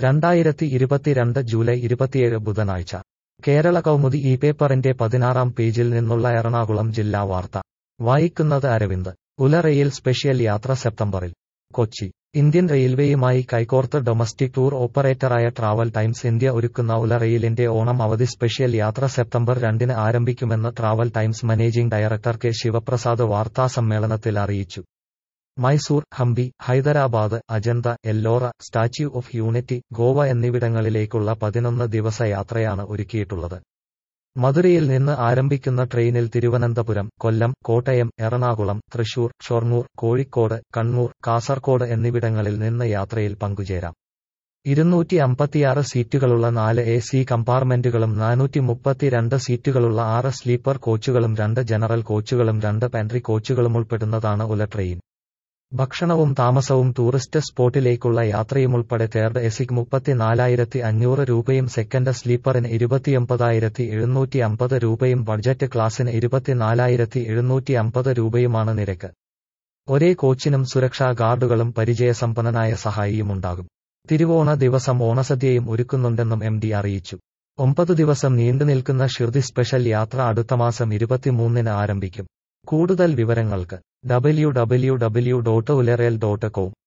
2022 July 27 ബുധനാഴ്ച കേരള കൗമുദി ഈ പേപ്പറിന്റെ 16-ാം പേജിൽ നിന്നുള്ള എറണാകുളം ജില്ലാ വാർത്ത വായിക്കുന്നത് അരവിന്ദ്. ഉല റെയിൽ സ്പെഷ്യൽ യാത്ര സെപ്റ്റംബറിൽ. കൊച്ചി. ഇന്ത്യൻ റെയിൽവേയുമായി കൈകോർത്ത് ഡൊമസ്റ്റിക് ടൂർ ഓപ്പറേറ്ററായ ട്രാവൽ ടൈംസ് ഇന്ത്യ ഒരുക്കുന്ന ഉല റെയിലിന്റെ ഓണം അവധി സ്പെഷ്യൽ യാത്ര സെപ്റ്റംബർ 2-ന് ആരംഭിക്കുമെന്ന് Travel Times managing director K Sivaprasad വാർത്താസമ്മേളനത്തിൽ അറിയിച്ചു. Mysore, Hampi, Hyderabad, Ajanta, Ellora, Statue of Unity, Goa എന്നിവിടങ്ങളിലേക്കുള്ള 11 ദിവസ യാത്രയാണ് ഒരുക്കിയിട്ടുള്ളത്. മധുരയിൽ നിന്ന് ആരംഭിക്കുന്ന ട്രെയിനിൽ തിരുവനന്തപുരം, കൊല്ലം, കോട്ടയം, എറണാകുളം, തൃശൂർ, ഷൊർണൂർ, കോഴിക്കോട്, കണ്ണൂർ, കാസർകോട് എന്നിവിടങ്ങളിൽ നിന്ന് യാത്രയിൽ പങ്കുചേരാം. 256 സീറ്റുകളുള്ള 4 AC കമ്പാർട്ട്മെന്റുകളും 432 സീറ്റുകളുള്ള 6 സ്ലീപ്പർ കോച്ചുകളും 2 ജനറൽ കോച്ചുകളും 2 പാൻട്രി കോച്ചുകളുമുൾപ്പെടുന്നതാണ് ഉല ട്രെയിൻ. ഭക്ഷണവും താമസവും ടൂറിസ്റ്റ് സ്പോട്ടിലേക്കുള്ള യാത്രയുമുൾപ്പെടെ തേർഡ് എസിക്ക് 34,500 രൂപയും സെക്കൻഡ് സ്ലീപ്പറിന് 29,750 രൂപയും ബഡ്ജറ്റ് ക്ലാസിന് 24,750 രൂപയുമാണ് നിരക്ക്. ഒരേ കോച്ചിനും സുരക്ഷാ ഗാർഡുകളും പരിചയസമ്പന്നനായ സഹായിയുമുണ്ടാകും. തിരുവോണ ദിവസം ഓണസദ്യയും ഒരുക്കുന്നുണ്ടെന്നും MD അറിയിച്ചു. 9 ദിവസം നീണ്ടുനിൽക്കുന്ന ഷിർദി സ്പെഷ്യൽ യാത്ര അടുത്ത മാസം 23-ന് ആരംഭിക്കും. കൂടുതൽ വിവരങ്ങൾക്ക് www.ularail.com